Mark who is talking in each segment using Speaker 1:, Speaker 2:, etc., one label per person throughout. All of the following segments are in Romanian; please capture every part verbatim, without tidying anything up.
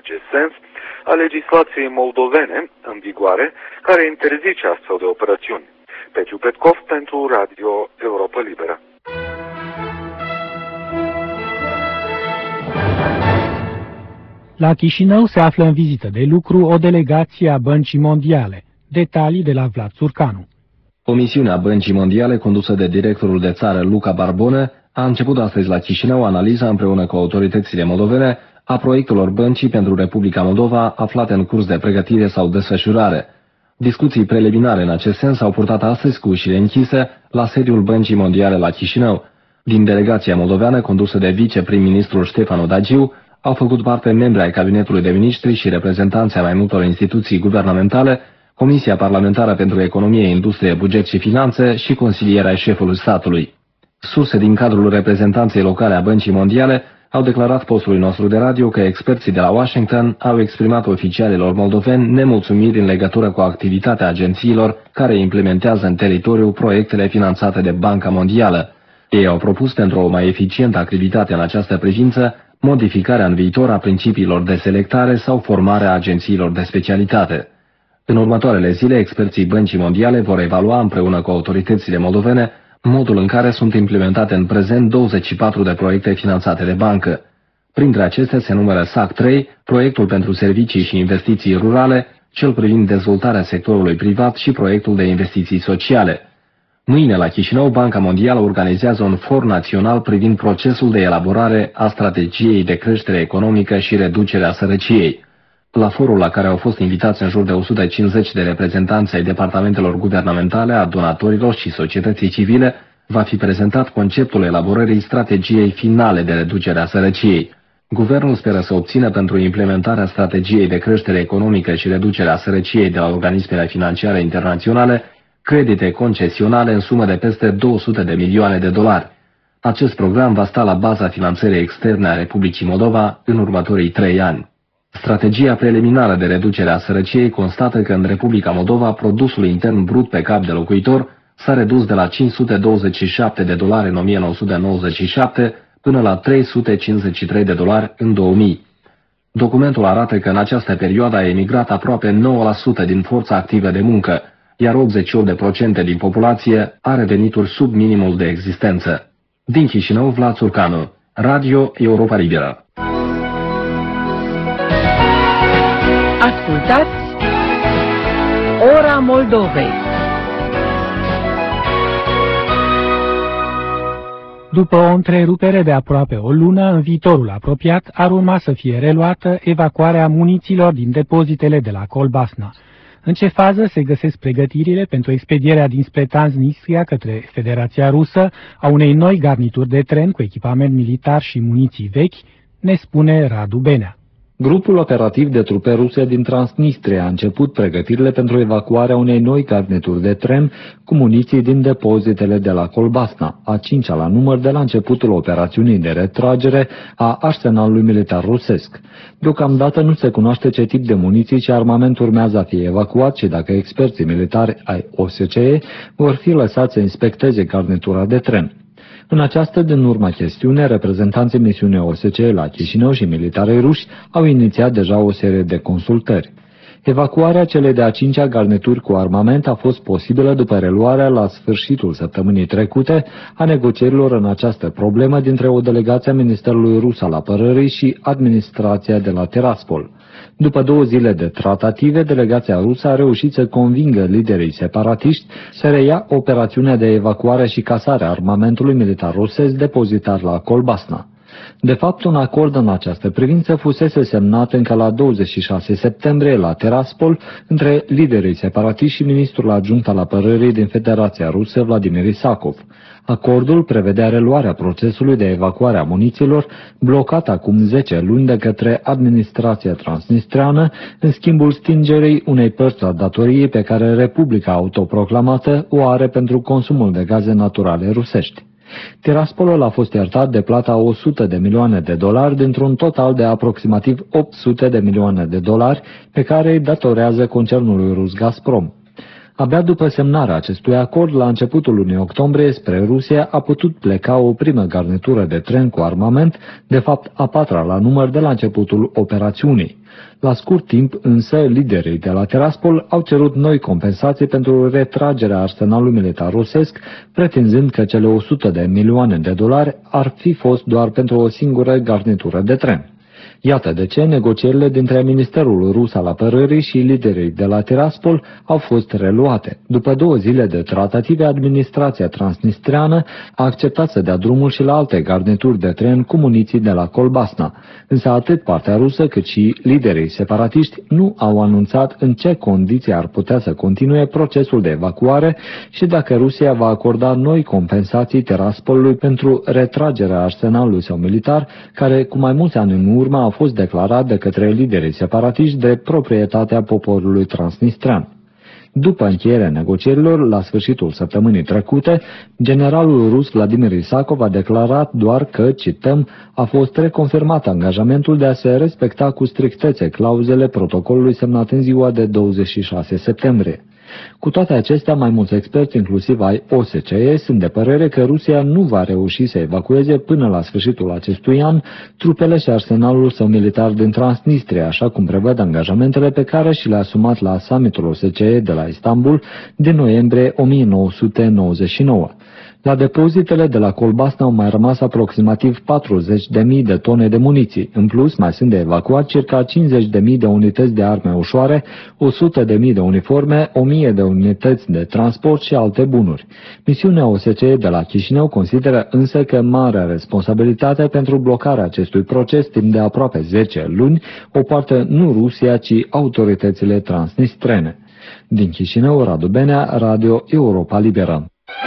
Speaker 1: acest sens a legislației moldovene în vigoare, care interzice astfel de operațiuni. Petiu Petkov pentru Radio Europa Liberă.
Speaker 2: La Chișinău se află în vizită de lucru o delegație a Băncii Mondiale. Detalii de la Vlad Țurcanu.
Speaker 3: Comisiunea Băncii Mondiale, condusă de directorul de țară Luca Barbone, a început astăzi la Chișinău analiza împreună cu autoritățile moldovene a proiectelor băncii pentru Republica Moldova aflate în curs de pregătire sau desfășurare. Discuții preliminare în acest sens au purtat astăzi cu ușile închise la sediul Băncii Mondiale la Chișinău. Din delegația moldoveană, condusă de viceprim-ministrul Ștefan Odagiu, au făcut parte membri ai Cabinetului de Ministri și reprezentanți ai mai multor instituții guvernamentale, Comisia Parlamentară pentru Economie, Industrie, Buget și Finanțe și consilierea șefului statului. Surse din cadrul reprezentanței locale a Băncii Mondiale au declarat postului nostru de radio că experții de la Washington au exprimat oficialilor moldoveni nemulțumiri în legătură cu activitatea agențiilor care implementează în teritoriu proiectele finanțate de Banca Mondială. Ei au propus pentru o mai eficientă activitate în această privință modificarea în viitor a principiilor de selectare sau formare a agențiilor de specialitate. În următoarele zile, experții Băncii Mondiale vor evalua împreună cu autoritățile moldovene modul în care sunt implementate în prezent douăzeci și patru de proiecte finanțate de bancă. Printre acestea se numără S A C trei, proiectul pentru servicii și investiții rurale, cel privind dezvoltarea sectorului privat și proiectul de investiții sociale. Mâine la Chișinău, Banca Mondială organizează un for național privind procesul de elaborare a strategiei de creștere economică și reducerea sărăciei. La forul la care au fost invitați în jur de o sută cincizeci de reprezentanți ai departamentelor guvernamentale, a donatorilor și societății civile, va fi prezentat conceptul elaborării strategiei finale de reducere a sărăciei. Guvernul speră să obțină pentru implementarea strategiei de creștere economică și reducerea sărăciei de la organismele financiare internaționale credite concesionale în sumă de peste două sute de milioane de dolari. Acest program va sta la baza finanțării externe a Republicii Moldova în următorii trei ani. Strategia preliminară de reducere a sărăciei constată că în Republica Moldova produsul intern brut pe cap de locuitor s-a redus de la cinci sute douăzeci și șapte de dolari în o mie nouă sute nouăzeci și șapte până la trei sute cincizeci și trei de dolari în două mii. Documentul arată că în această perioadă a emigrat aproape nouă la sută din forța activă de muncă, iar optzeci și opt la sută din populație are venituri sub minimul de existență. Din Chișinău, Vlad Țurcanu, Radio Europa Liberă.
Speaker 4: Ascultați Ora Moldovei.
Speaker 2: După o întrerupere de aproape o lună, în viitorul apropiat ar urma să fie reluată evacuarea munițiilor din depozitele de la Colbasna. În ce fază se găsesc pregătirile pentru expedierea dinspre Transnistria către Federația Rusă a unei noi garnituri de tren cu echipament militar și muniții vechi, ne spune Radu Benea.
Speaker 5: Grupul operativ de trupe ruse din Transnistria a început pregătirile pentru evacuarea unei noi garnituri de tren cu muniții din depozitele de la Colbasna, a cincea la număr de la începutul operațiunii de retragere a arsenalului militar rusesc. Deocamdată nu se cunoaște ce tip de muniții și armament urmează a fi evacuat și dacă experții militari ai O S C E vor fi lăsați să inspecteze garnitura de tren. În această din urma chestiune, reprezentanții misiunii O S C E la Chișinău și militarii ruși au inițiat deja o serie de consultări. Evacuarea celei de-a cincea garnituri cu armament a fost posibilă după reluarea la sfârșitul săptămânii trecute a negocierilor în această problemă dintre o delegație a Ministerului Rus al Apărării și administrația de la Tiraspol. După două zile de tratative, delegația rusă a reușit să convingă liderii separatiști să reia operațiunea de evacuare și casare a armamentului militar rusesc depozitat la Colbasna. De fapt, un acord în această privință fusese semnat încă la douăzeci și șase septembrie la Tiraspol între liderii separatiști și ministrul adjunct al apărării din Federația Rusă, Vladimir Isakov. Acordul prevedea reluarea procesului de evacuare a munițiilor, blocat acum zece luni de către administrația transnistreană, în schimbul stingerii unei părți a datoriei pe care Republica autoproclamată o are pentru consumul de gaze naturale rusești. Tiraspolul a fost iertat de plata o sută de milioane de dolari dintr-un total de aproximativ opt sute de milioane de dolari pe care îi datorează concernului rus Gazprom. Abia după semnarea acestui acord, la începutul lunii octombrie, spre Rusia a putut pleca o primă garnitură de tren cu armament, de fapt a patra la număr de la începutul operațiunii. La scurt timp, însă, liderii de la Tiraspol au cerut noi compensații pentru retragerea arsenalului militar rusesc, pretinzând că cele o sută de milioane de dolari ar fi fost doar pentru o singură garnitură de tren. Iată de ce negocierile dintre Ministerul Rus al Apărării și liderii de la Tiraspol au fost reluate. După două zile de tratative, administrația transnistreană a acceptat să dea drumul și la alte garnituri de tren cu muniții de la Kolbasna. Însă atât partea rusă cât și liderii separatiști nu au anunțat în ce condiții ar putea să continue procesul de evacuare și dacă Rusia va acorda noi compensații Tiraspolului pentru retragerea arsenalului său militar, care cu mai mulți ani în urmă a fost declarat de către liderii separatiști de proprietatea poporului transnistrean. După încheierea negocierilor, la sfârșitul săptămânii trecute, generalul rus Vladimir Isakov a declarat doar că, cităm, a fost reconfirmat angajamentul de a se respecta cu strictețe clauzele protocolului semnat în ziua de douăzeci și șase septembrie. Cu toate acestea, mai mulți experți, inclusiv ai O S C E, sunt de părere că Rusia nu va reuși să evacueze până la sfârșitul acestui an trupele și arsenalul său militar din Transnistria, așa cum prevăd angajamentele pe care și le-a asumat la summitul O S C E de la Istanbul din noiembrie o mie nouă sute nouăzeci și nouă. La depozitele de la Kolbasna au mai rămas aproximativ patruzeci de mii de tone de muniții. În plus, mai sunt de evacuat circa cincizeci de mii de unități de arme ușoare, o sută de mii de uniforme, o mie de unități de transport și alte bunuri. Misiunea O S C E de la Chișinău consideră însă că marea responsabilitate pentru blocarea acestui proces timp de aproape zece luni o poartă nu Rusia, ci autoritățile transnistrene. Din Chișinău, Radu Benea, Radio Europa Liberă.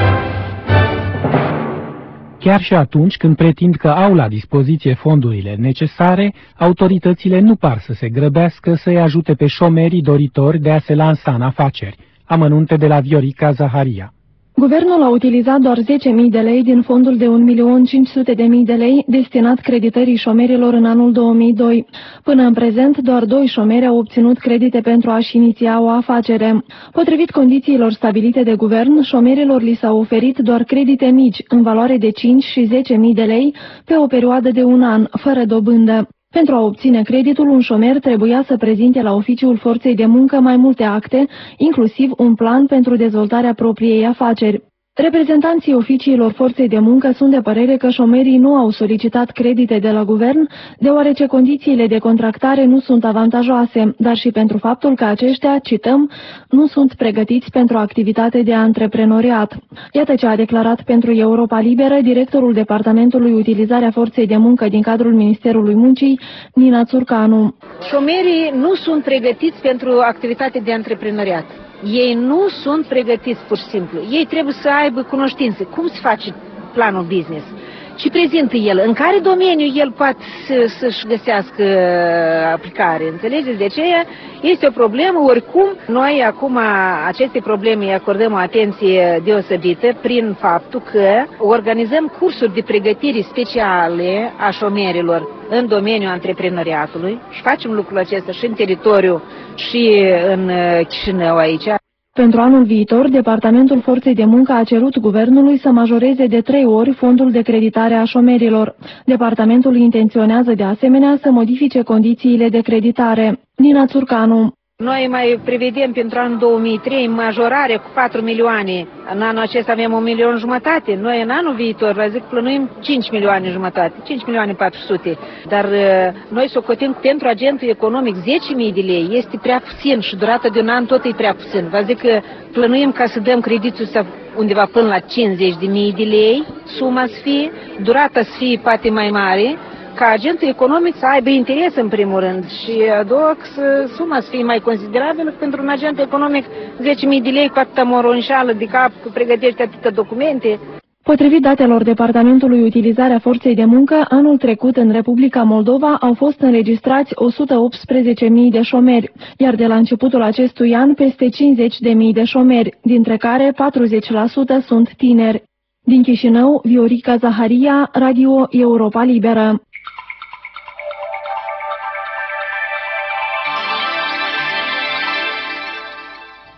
Speaker 2: Chiar și atunci când pretind că au la dispoziție fondurile necesare, autoritățile nu par să se grăbească să-i ajute pe șomerii doritori de a se lansa în afaceri. Amănunte de la Viorica Zaharia.
Speaker 6: Guvernul a utilizat doar zece mii de lei din fondul de un milion cinci sute de mii de lei destinat creditării șomerilor în anul două mii doi. Până în prezent, doar doi șomeri au obținut credite pentru a-și iniția o afacere. Potrivit condițiilor stabilite de guvern, șomerilor li s-au oferit doar credite mici, în valoare de cinci și zece mii de lei, pe o perioadă de un an, fără dobândă. Pentru a obține creditul, un șomer trebuia să prezinte la oficiul forței de muncă mai multe acte, inclusiv un plan pentru dezvoltarea propriei afaceri. Reprezentanții oficiilor forței de muncă sunt de părere că șomerii nu au solicitat credite de la guvern, deoarece condițiile de contractare nu sunt avantajoase, dar și pentru faptul că aceștia, cităm, nu sunt pregătiți pentru activitate de antreprenoriat. Iată ce a declarat pentru Europa Liberă directorul Departamentului Utilizarea Forței de Muncă din cadrul Ministerului Muncii, Nina Țurcanu.
Speaker 7: Șomerii nu sunt pregătiți pentru activitate de antreprenoriat. Ei nu sunt pregătiți pur și simplu. Ei trebuie să aibă cunoștințe. Cum se face planul business? Și prezintă el. În care domeniu el poate să, să-și găsească aplicare. Înțelegeți? De aceea este o problemă. Oricum, noi acum aceste probleme îi acordăm o atenție deosebită prin faptul că organizăm cursuri de pregătire speciale a șomerilor în domeniul antreprenoriatului și facem lucrul acesta și în teritoriu și în Chișinău aici.
Speaker 6: Pentru anul viitor, Departamentul Forței de Muncă a cerut guvernului să majoreze de trei ori fondul de creditare a șomerilor. Departamentul intenționează de asemenea să modifice condițiile de creditare. Nina Țurcanu.
Speaker 7: Noi mai prevedem pentru anul două mii trei majorare cu patru milioane. În anul acesta avem un milion jumătate. Noi în anul viitor, vă zic, plănuim cinci milioane jumătate, cinci milioane patru sute. Dar noi socotim pentru agentul economic zece mii de lei. Este prea puțin și durata de un an tot e prea puțin. Vă zic că plănuim ca să dăm creditul să undeva până la cincizeci de mii de lei, suma să fie, durata să fie poate mai mare, ca agentul economic să aibă interes în primul rând și a doua să suma să fie mai considerabilă pentru un agent economic zece mii de lei cu atâta moronșală de cap, că pregătește atâtea documente.
Speaker 6: Potrivit datelor Departamentului Utilizarea Forței de Muncă, anul trecut în Republica Moldova au fost înregistrați o sută optsprezece mii de șomeri, iar de la începutul acestui an peste cincizeci de mii de șomeri, dintre care patruzeci la sută sunt tineri. Din Chișinău, Viorica Zaharia, Radio Europa Liberă.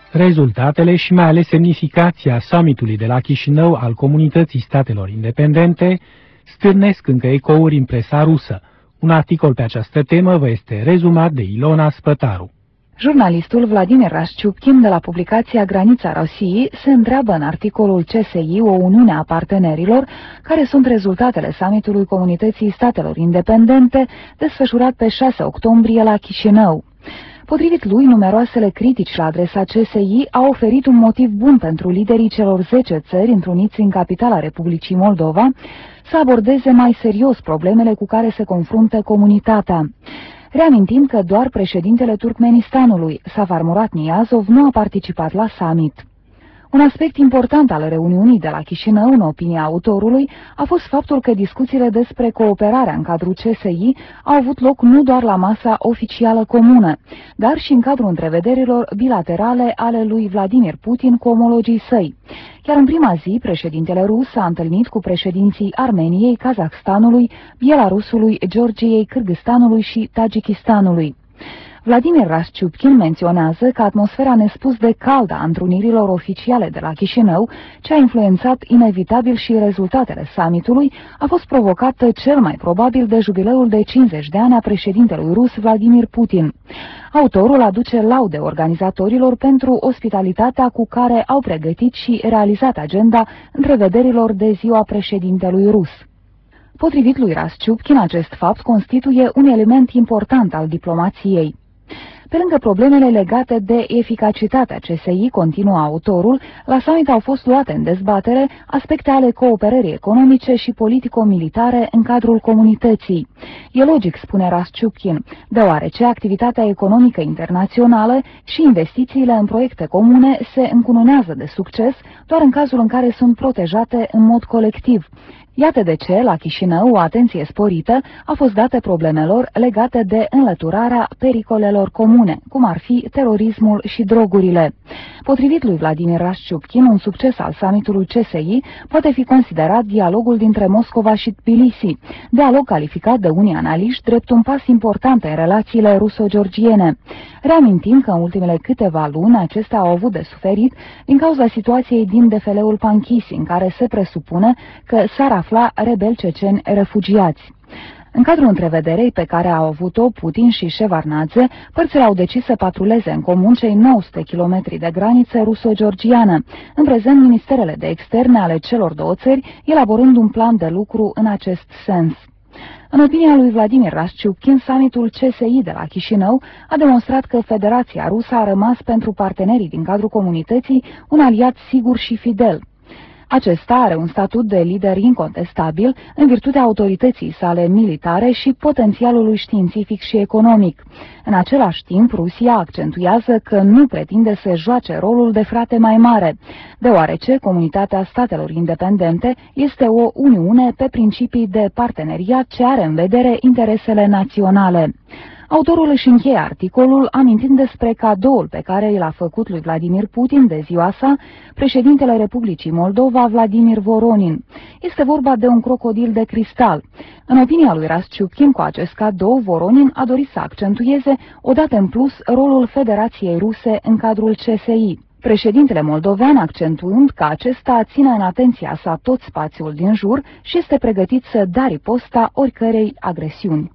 Speaker 2: Rezultatele și mai ales semnificația summitului de la Chișinău al Comunității Statelor Independente stârnesc încă ecouri în presa rusă. Un articol pe această temă vă este rezumat de Ilona Spătaru.
Speaker 8: Jurnalistul Vladimir Rasciupkin de la publicația Granița Rosiei se întreabă în articolul C S I, o uniune a partenerilor, care sunt rezultatele summitului Comunității Statelor Independente desfășurat pe șase octombrie la Chișinău. Potrivit lui, numeroasele critici la adresa C S I au oferit un motiv bun pentru liderii celor zece țări întruniți în capitala Republicii Moldova să abordeze mai serios problemele cu care se confruntă comunitatea. Reamintim că doar președintele Turkmenistanului, Savar Murat Niyazov, nu a participat la summit. Un aspect important al reuniunii de la Chișinău, în opinia autorului, a fost faptul că discuțiile despre cooperarea în cadrul C S I au avut loc nu doar la masa oficială comună, dar și în cadrul întrevederilor bilaterale ale lui Vladimir Putin cu omologii săi. Chiar în prima zi, președintele rus s-a întâlnit cu președinții Armeniei, Kazahstanului, Belarusului, Georgiei, Kârgâzstanului și Tajikistanului. Vladimir Rasciupkin menționează că atmosfera nespus de caldă a întrunirilor oficiale de la Chișinău, ce a influențat inevitabil și rezultatele summitului, a fost provocată cel mai probabil de jubileul de cincizeci de ani a președintelui rus Vladimir Putin. Autorul aduce laude organizatorilor pentru ospitalitatea cu care au pregătit și realizat agenda întrevederilor de ziua președintelui rus. Potrivit lui Rasciupkin, acest fapt constituie un element important al diplomației. Pe lângă problemele legate de eficacitatea C S I, continuă autorul, la summit au fost luate în dezbatere aspecte ale cooperării economice și politico-militare în cadrul comunității. E logic, spune Rasciupkin, deoarece activitatea economică internațională și investițiile în proiecte comune se încununează de succes doar în cazul în care sunt protejate în mod colectiv. Iată de ce, la Chișinău, o atenție sporită a fost dată problemelor legate de înlăturarea pericolelor comune, cum ar fi terorismul și drogurile. Potrivit lui Vladimir Rasciupkin, un succes al summitului C S I poate fi considerat dialogul dintre Moscova și Tbilisi, dialog calificat de unii analiști drept un pas important în relațiile ruso-georgiene. Reamintim că în ultimele câteva luni acestea au avut de suferit din cauza situației din defeleul Panchisi, în care se presupune că s-ar afla rebeli ceceni refugiați. În cadrul întrevederei pe care au avut-o Putin și Shevardnadze, părțile au decis să patruleze în comun cei nouă sute kilometri de graniță ruso-georgiană, în prezent ministerele de externe ale celor două țări elaborând un plan de lucru în acest sens. În opinia lui Vladimir Rasciupkin, summitul C S I de la Chișinău a demonstrat că Federația Rusă a rămas pentru partenerii din cadrul comunității un aliat sigur și fidel. Acesta are un statut de lider incontestabil în virtutea autorității sale militare și potențialului științific și economic. În același timp, Rusia accentuează că nu pretinde să joace rolul de frate mai mare, deoarece Comunitatea Statelor Independente este o uniune pe principii de parteneriat ce are în vedere interesele naționale. Autorul își încheie articolul amintind despre cadoul pe care i l-a făcut lui Vladimir Putin de ziua sa președintele Republicii Moldova, Vladimir Voronin. Este vorba de un crocodil de cristal. În opinia lui Rasciupkin, cu acest cadou, Voronin a dorit să accentueze odată în plus rolul Federației Ruse în cadrul C S I. Președintele moldovean accentuând că acesta ține în atenția sa tot spațiul din jur și este pregătit să dea riposta oricărei agresiuni.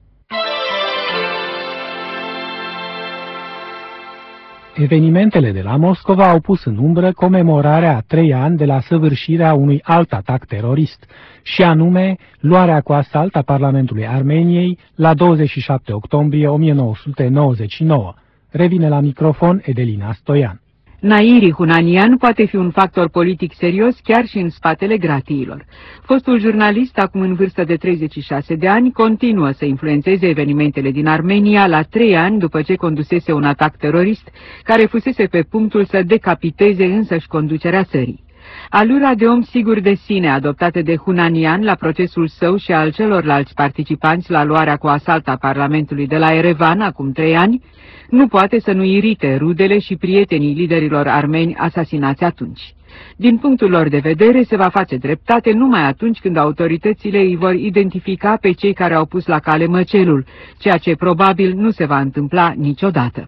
Speaker 2: Evenimentele de la Moscova au pus în umbră comemorarea a trei ani de la săvârșirea unui alt atac terorist, și anume luarea cu asalt a Parlamentului Armeniei la douăzeci și șapte octombrie o mie nouă sute nouăzeci și nouă. Revine la microfon Edelina Stoian.
Speaker 9: Nairi Hunanian poate fi un factor politic serios chiar și în spatele gratiilor. Fostul jurnalist, acum în vârstă de treizeci și șase de ani, continuă să influențeze evenimentele din Armenia la trei ani după ce condusese un atac terorist care fusese pe punctul să decapiteze însăși conducerea țării. Alura de om sigur de sine adoptată de Hunanian la procesul său și al celorlalți participanți la luarea cu asalt a Parlamentului de la Erevan acum trei ani, nu poate să nu irite rudele și prietenii liderilor armeni asasinați atunci. Din punctul lor de vedere, se va face dreptate numai atunci când autoritățile îi vor identifica pe cei care au pus la cale măcelul, ceea ce probabil nu se va întâmpla niciodată.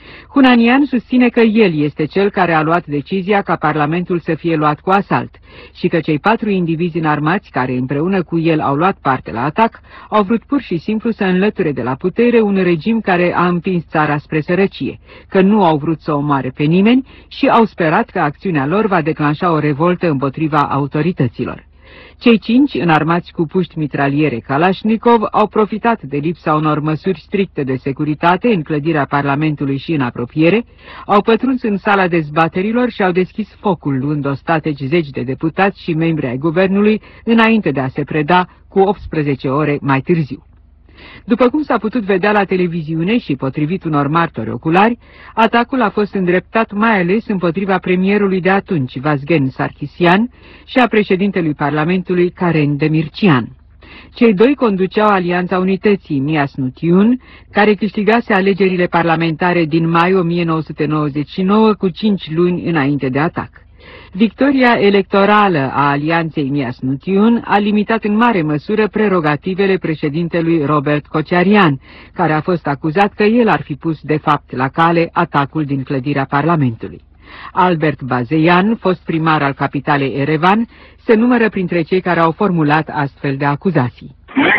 Speaker 9: Hunanian susține că el este cel care a luat decizia ca Parlamentul să fie luat cu asalt și că cei patru indivizi înarmați care împreună cu el au luat parte la atac au vrut pur și simplu să înlăture de la putere un regim care a împins țara spre sărăcie, că nu au vrut să omoare pe nimeni și au sperat că acțiunea lor va declanșa o revoltă împotriva autorităților. Cei cinci, înarmați cu puști mitraliere Kalashnikov, au profitat de lipsa unor măsuri stricte de securitate în clădirea Parlamentului și în apropiere, au pătruns în sala dezbaterilor și au deschis focul, luând ostateci zeci de deputați și membri ai guvernului înainte de a se preda cu optsprezece ore mai târziu. După cum s-a putut vedea la televiziune și potrivit unor martori oculari, atacul a fost îndreptat mai ales împotriva premierului de atunci, Vazgen Sarkisian, și a președintelui Parlamentului, Karen Demircian. Cei doi conduceau Alianța Unității, Miasnutiun, care câștigase alegerile parlamentare din mai o mie nouă sute nouăzeci și nouă cu cinci luni înainte de atac. Victoria electorală a alianței Miasnutiun a limitat în mare măsură prerogativele președintelui Robert Kociarian, care a fost acuzat că el ar fi pus de fapt la cale atacul din clădirea Parlamentului. Albert Bazeyan, fost primar al capitalei Erevan, se numără printre cei care au formulat astfel de acuzații.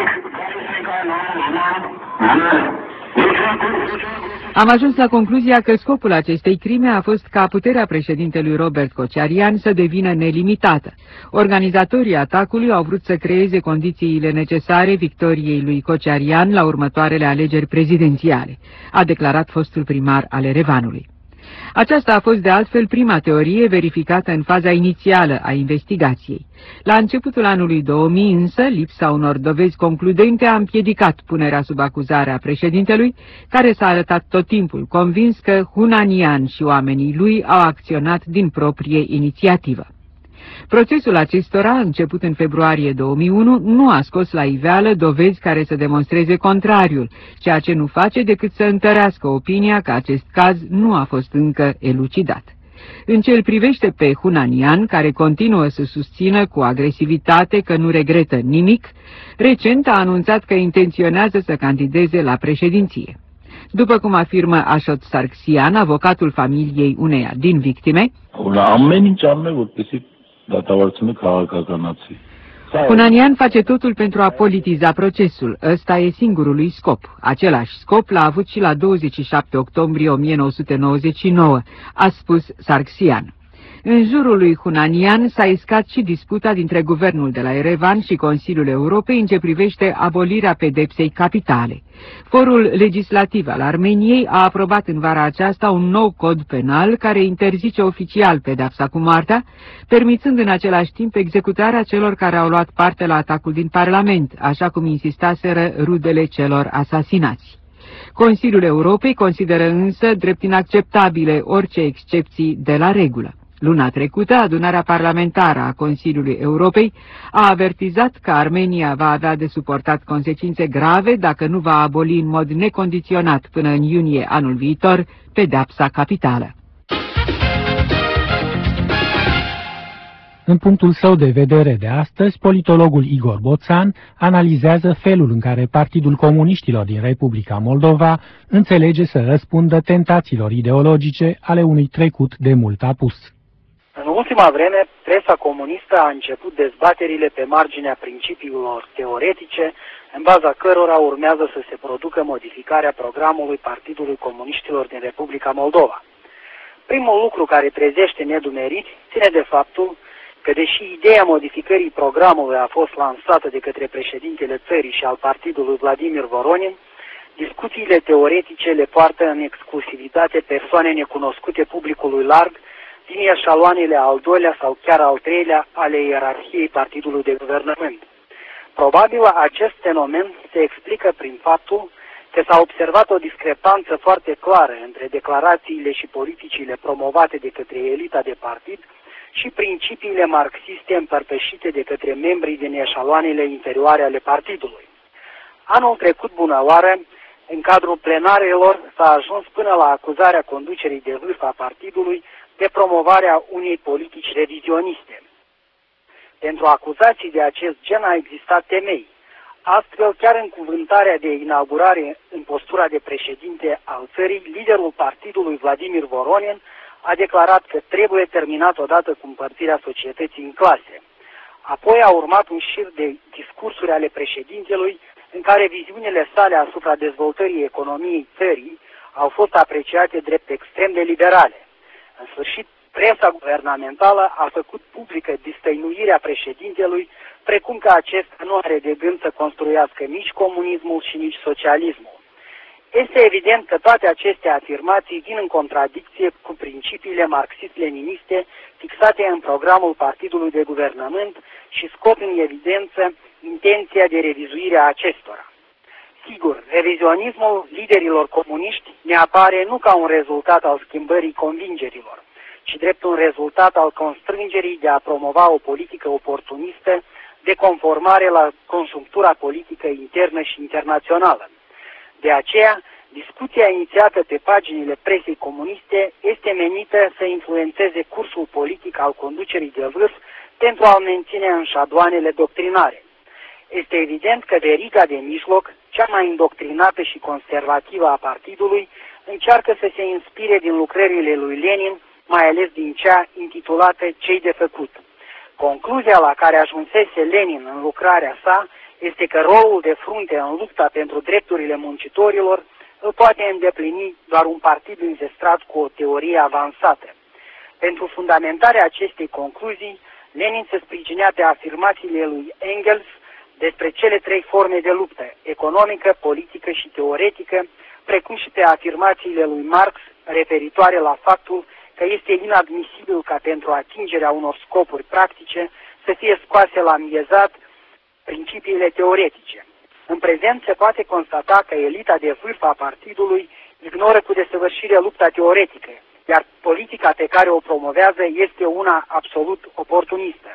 Speaker 9: Am ajuns la concluzia că scopul acestei crime a fost ca puterea președintelui Robert Kociarian să devină nelimitată. Organizatorii atacului au vrut să creeze condițiile necesare victoriei lui Kociarian la următoarele alegeri prezidențiale, a declarat fostul primar al Erevanului. Aceasta a fost de altfel prima teorie verificată în faza inițială a investigației. La începutul anului două mii însă, lipsa unor dovezi concludente a împiedicat punerea sub acuzare a președintelui, care s-a arătat tot timpul convins că Hunanian și oamenii lui au acționat din proprie inițiativă. Procesul acestora, început în februarie două mii unu, nu a scos la iveală dovezi care să demonstreze contrariul, ceea ce nu face decât să întărească opinia că acest caz nu a fost încă elucidat. În ce îl privește pe Hunanian, care continuă să susțină cu agresivitate că nu regretă nimic, recent a anunțat că intenționează să candideze la președinție. După cum afirmă Ashot Sarkisian, avocatul familiei uneia din victime, Hunanian face totul pentru a politiza procesul. Ăsta e singurul lui scop. Același scop l-a avut și la douăzeci și șapte octombrie o mie nouă sute nouăzeci și nouă, a spus Sarkisian. În jurul lui Hunanian s-a iscat și disputa dintre guvernul de la Erevan și Consiliul Europei în ce privește abolirea pedepsei capitale. Forul legislativ al Armeniei a aprobat în vara aceasta un nou cod penal care interzice oficial pedepsa cu moartea, permițând în același timp executarea celor care au luat parte la atacul din Parlament, așa cum insistaseră rudele celor asasinați. Consiliul Europei consideră însă drept inacceptabile orice excepții de la regulă. Luna trecută, adunarea parlamentară a Consiliului Europei a avertizat că Armenia va avea de suportat consecințe grave dacă nu va aboli în mod necondiționat până în iunie anul viitor pedeapsa capitală.
Speaker 2: În punctul său de vedere de astăzi, politologul Igor Boțan analizează felul în care Partidul Comuniștilor din Republica Moldova înțelege să răspundă tentațiilor ideologice ale unui trecut de mult apus.
Speaker 10: În ultima vreme, presa comunistă a început dezbaterile pe marginea principiilor teoretice, în baza cărora urmează să se producă modificarea programului Partidului Comuniștilor din Republica Moldova. Primul lucru care trezește nedumerit ține de faptul că, deși ideea modificării programului a fost lansată de către președintele țării și al partidului Vladimir Voronin, discuțiile teoretice le poartă în exclusivitate persoane necunoscute publicului larg din eșaloanele al doilea sau chiar al treilea ale ierarhiei partidului de guvernământ. Probabil acest fenomen se explică prin faptul că s-a observat o discrepanță foarte clară între declarațiile și politicile promovate de către elita de partid și principiile marxiste împărtășite de către membrii din eșaloanele interioare ale partidului. Anul trecut, bună oară, în cadrul plenarelor s-a ajuns până la acuzarea conducerii de vârf a partidului de promovarea unei politici revizioniste. Pentru acuzații de acest gen a existat temei. Astfel, chiar în cuvântarea de inaugurare în postura de președinte al țării, liderul partidului Vladimir Voronin a declarat că trebuie terminat odată cu împărțirea societății în clase. Apoi a urmat un șir de discursuri ale președintelui în care viziunile sale asupra dezvoltării economiei țării au fost apreciate drept extrem de liberale. În sfârșit, presa guvernamentală a făcut publică destăinuirea președintelui, precum că acesta nu are de gând să construiască nici comunismul și nici socialismul. Este evident că toate aceste afirmații vin în contradicție cu principiile marxist-leniniste fixate în programul partidului de guvernământ și scot în evidență intenția de revizuire a acestora. Sigur, revizionismul liderilor comuniști ne apare nu ca un rezultat al schimbării convingerilor, ci drept un rezultat al constrângerii de a promova o politică oportunistă de conformare la conjunctura politică internă și internațională. De aceea, discuția inițiată pe paginile presei comuniste este menită să influențeze cursul politic al conducerii de vârf pentru a-l menține în șabloanele doctrinare. Este evident că veriga de mijloc, cea mai indoctrinată și conservativă a partidului, încearcă să se inspire din lucrările lui Lenin, mai ales din cea intitulată Cei de făcut. Concluzia la care ajunsese Lenin în lucrarea sa este că rolul de frunte în lupta pentru drepturile muncitorilor îl poate îndeplini doar un partid înzestrat cu o teorie avansată. Pentru fundamentarea acestei concluzii, Lenin se sprijinea pe afirmațiile lui Engels despre cele trei forme de luptă, economică, politică și teoretică, precum și pe afirmațiile lui Marx referitoare la faptul că este inadmisibil ca pentru atingerea unor scopuri practice să fie scoase la miezat principiile teoretice. În prezent se poate constata că elita de vârf a partidului ignoră cu desăvârșire lupta teoretică, iar politica pe care o promovează este una absolut oportunistă.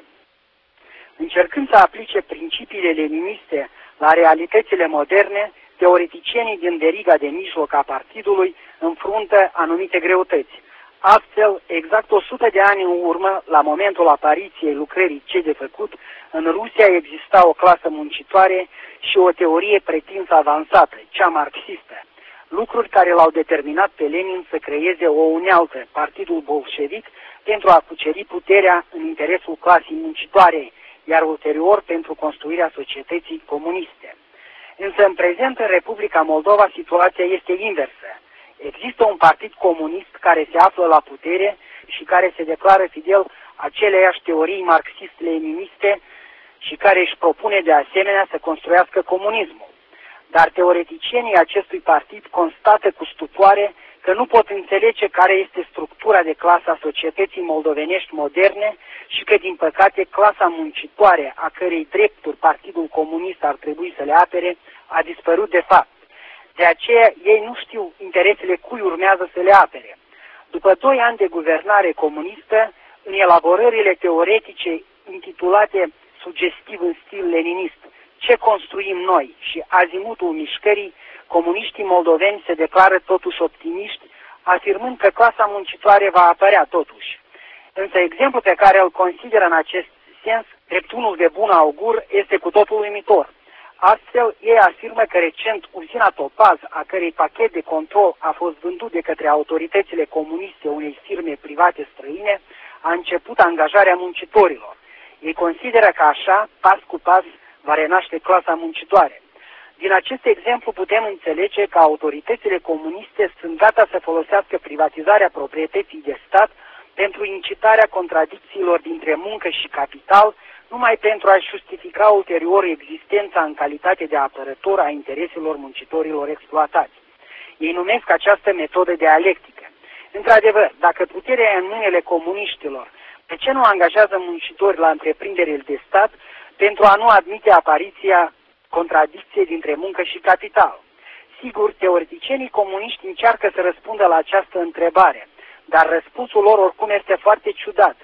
Speaker 10: Încercând să aplice principiile leniniste la realitățile moderne, teoreticienii din veriga de mijloc a partidului înfruntă anumite greutăți. Astfel, exact o sută de ani în urmă, la momentul apariției lucrării Cei de făcut, în Rusia exista o clasă muncitoare și o teorie pretins avansată, cea marxistă, lucruri care l-au determinat pe Lenin să creeze o unealtă, Partidul Bolșevic, pentru a cuceri puterea în interesul clasei muncitoare, iar ulterior pentru construirea societății comuniste. Însă în prezent în Republica Moldova situația este inversă. Există un partid comunist care se află la putere și care se declară fidel aceleiași teorii marxist-leniniste și care își propune de asemenea să construiască comunismul. Dar teoreticienii acestui partid constată cu stupoare că nu pot înțelege care este structura de clasă a societății moldovenești moderne și că, din păcate, clasa muncitoare, a cărei drepturi Partidul Comunist ar trebui să le apere, a dispărut de fapt. De aceea, ei nu știu interesele cui urmează să le apere. După doi ani de guvernare comunistă, în elaborările teoretice intitulate sugestiv în stil leninist, Ce construim noi și azimutul mișcării, comuniștii moldoveni se declară totuși optimiști, afirmând că clasa muncitoare va apărea totuși. Însă exemplul pe care îl consideră în acest sens drept unul de bun augur este cu totul uimitor. Astfel, ei afirmă că recent uzina Topaz, a cărei pachet de control a fost vândut de către autoritățile comuniste unei firme private străine, a început angajarea muncitorilor. Ei consideră că așa, pas cu pas, va renaște clasa muncitoare. Din acest exemplu putem înțelege că autoritățile comuniste sunt gata să folosească privatizarea proprietății de stat pentru incitarea contradicțiilor dintre muncă și capital, numai pentru a justifica ulterior existența în calitate de apărător a intereselor muncitorilor exploatați. Ei numesc această metodă dialectică. Într-adevăr, dacă puterea e în mâinile comuniștilor, de ce nu angajează muncitori la întreprinderile de stat pentru a nu admite apariția contradicției dintre muncă și capital? Sigur, teoreticienii comuniști încearcă să răspundă la această întrebare, dar răspunsul lor oricum este foarte ciudat.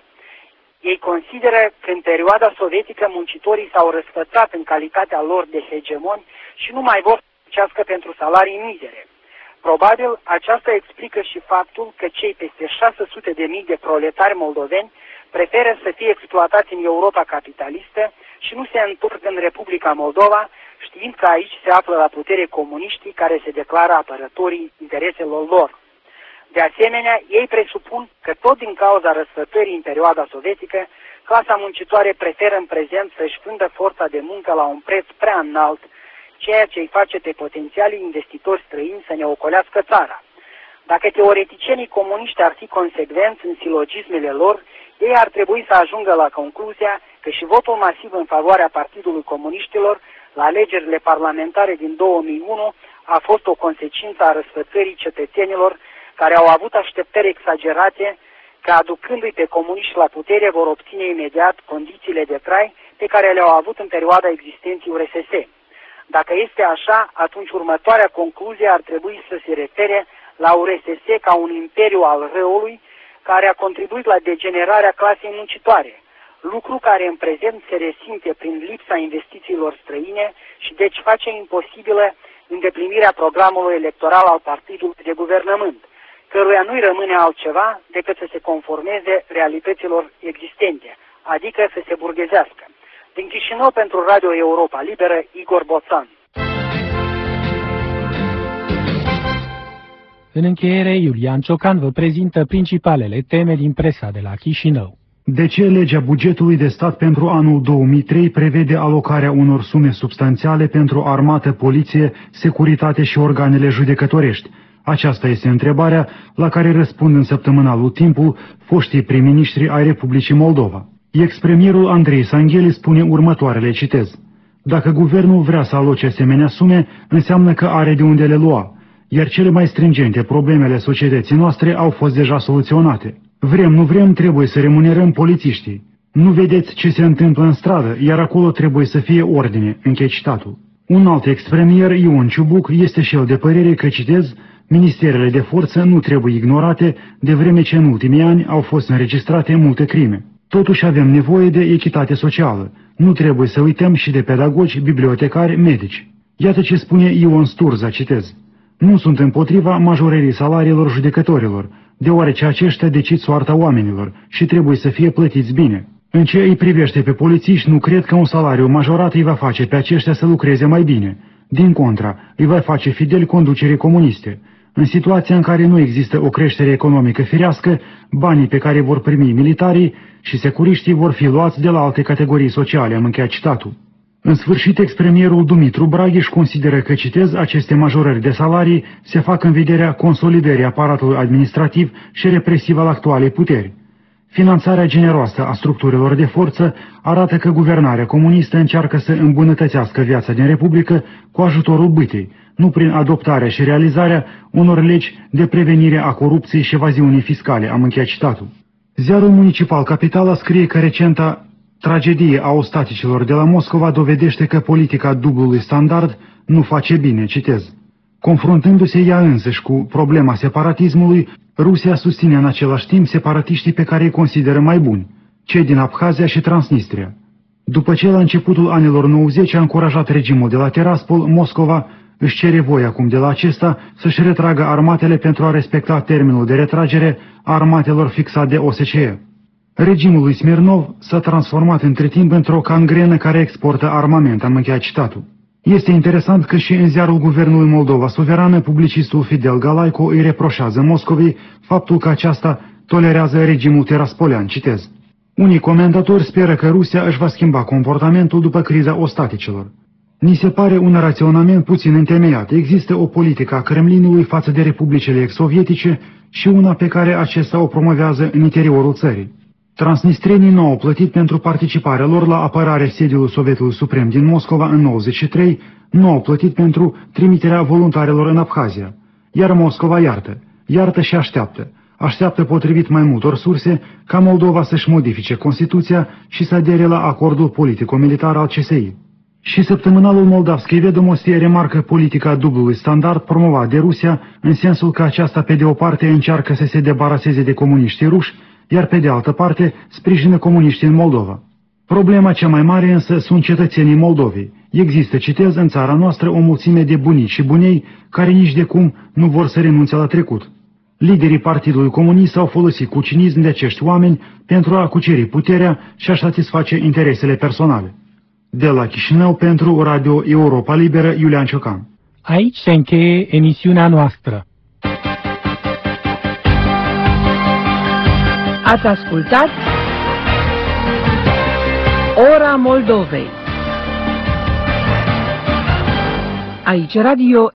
Speaker 10: Ei consideră că în perioada sovietică muncitorii s-au răsfățat în calitatea lor de hegemoni și nu mai vor să muncească pentru salarii mizere. Probabil aceasta explică și faptul că cei peste șase sute de mii de proletari moldoveni preferă să fie exploatați în Europa capitalistă și nu se întorc în Republica Moldova, știind că aici se află la putere comuniștii care se declară apărătorii intereselor lor. De asemenea, ei presupun că tot din cauza răsfătării în perioada sovietică, clasa muncitoare preferă în prezent să-și vândă forța de muncă la un preț prea înalt, ceea ce îi face pe potențialii investitori străini să ne ocolească țara. Dacă teoreticienii comuniști ar fi consecvenți în silogismele lor, ei ar trebui să ajungă la concluzia că și votul masiv în favoarea Partidului Comuniștilor la alegerile parlamentare din două mii unu a fost o consecință a răsfățării cetățenilor care au avut așteptări exagerate că aducându-i pe comuniști la putere vor obține imediat condițiile de trai pe care le-au avut în perioada existenței U R S S. Dacă este așa, atunci următoarea concluzie ar trebui să se refere la U R S S ca un imperiu al răului care a contribuit la degenerarea clasei muncitoare, lucru care în prezent se resimte prin lipsa investițiilor străine și deci face imposibilă îndeplinirea programului electoral al partidului de guvernământ, căruia nu-i rămâne altceva decât să se conformeze realităților existente, adică să se burghezească. Din Chișinău pentru Radio Europa Liberă, Igor Boțan.
Speaker 2: În încheiere, Iulian Ciocan vă prezintă principalele teme din presa de la Chișinău.
Speaker 11: De ce legea bugetului de stat pentru anul două mii trei prevede alocarea unor sume substanțiale pentru armată, poliție, securitate și organele judecătorești? Aceasta este întrebarea la care răspund în săptămânalul Timpul foștii prim-ministri ai Republicii Moldova. Ex-premierul Andrei Sangheli spune următoarele, citez: dacă guvernul vrea să aloce asemenea sume, înseamnă că are de unde le lua, iar cele mai stringente problemele societății noastre au fost deja soluționate. Vrem, nu vrem, trebuie să remunerăm polițiștii. Nu vedeți ce se întâmplă în stradă, iar acolo trebuie să fie ordine, închei citatul. Un alt ex-premier, Ion Ciubuc, este și el de părere că, citez, ministerele de forță nu trebuie ignorate, de vreme ce în ultimii ani au fost înregistrate multe crime. Totuși avem nevoie de echitate socială. Nu trebuie să uităm și de pedagogi, bibliotecari, medici. Iată ce spune Ion Sturza, citez: nu sunt împotriva majorării salariilor judecătorilor, deoarece aceștia decid soarta oamenilor și trebuie să fie plătiți bine. În ce îi privește pe polițiști, nu cred că un salariu majorat îi va face pe aceștia să lucreze mai bine. Din contra, îi va face fideli conducerii comuniste. În situația în care nu există o creștere economică firească, banii pe care vor primi militarii și securiștii vor fi luați de la alte categorii sociale, am încheiat citatul. În sfârșit, ex-premierul Dumitru Braghiș consideră că, citez, aceste majorări de salarii se fac în vederea consolidării aparatului administrativ și represiv al actualei puteri. Finanțarea generoasă a structurilor de forță arată că guvernarea comunistă încearcă să îmbunătățească viața din Republică cu ajutorul bâtei, nu prin adoptarea și realizarea unor legi de prevenire a corupției și evaziunii fiscale, am încheiat citatul. Ziarul municipal Capitala scrie că recenta tragedie a ostaticilor de la Moscova dovedește că politica dublului standard nu face bine, citez. Confruntându-se ea însăși cu problema separatismului, Rusia susține în același timp separatiștii pe care îi consideră mai buni, cei din Abhazia și Transnistria. După ce la începutul anilor nouăzeci a încurajat regimul de la Tiraspol, Moscova își cere voie acum de la acesta să-și retragă armatele pentru a respecta termenul de retragere a armatelor fixat de O S C E. Regimul lui Smirnov s-a transformat între timp într-o cangrenă care exportă armament, am încheiat citatul. Este interesant că și în ziarul Guvernului Moldova Suverană, publicistul Fidel Galaico îi reproșează Moscovei faptul că aceasta tolerează regimul teraspolean, citez. Unii comentatori speră că Rusia își va schimba comportamentul după criza ostaticilor. Ni se pare un raționament puțin întemeiat. Există o politică a Kremlinului față de republicile ex-sovietice și una pe care acesta o promovează în interiorul țării. Transnistrenii nu au plătit pentru participarea lor la apărarea sediului Sovietului Suprem din Moscova în nouăzeci și trei, nu au plătit pentru trimiterea voluntarilor în Abhazia. Iar Moscova iartă, iartă și așteaptă. Așteaptă, potrivit mai multor surse, ca Moldova să-și modifice Constituția și să adere la acordul politico-militar al C S I. Și săptămânalul Moldavski Vedomosti remarcă politica dublului standard promovat de Rusia, în sensul că aceasta pe de o parte încearcă să se debaraseze de comuniștii ruși, iar pe de altă parte sprijină comuniștii în Moldova. Problema cea mai mare însă sunt cetățenii Moldovei. Există, citez, în țara noastră o mulțime de bunici și bunei care nici de cum nu vor să renunțe la trecut. Liderii Partidului Comunist au folosit cu cinism de acești oameni pentru a cuceri puterea și a satisface interesele personale. De la Chișinău, pentru Radio Europa Liberă, Iulian Ciocan.
Speaker 2: Aici se încheie emisiunea noastră.
Speaker 4: Ați ascultat Ora Moldovei. Aici Radio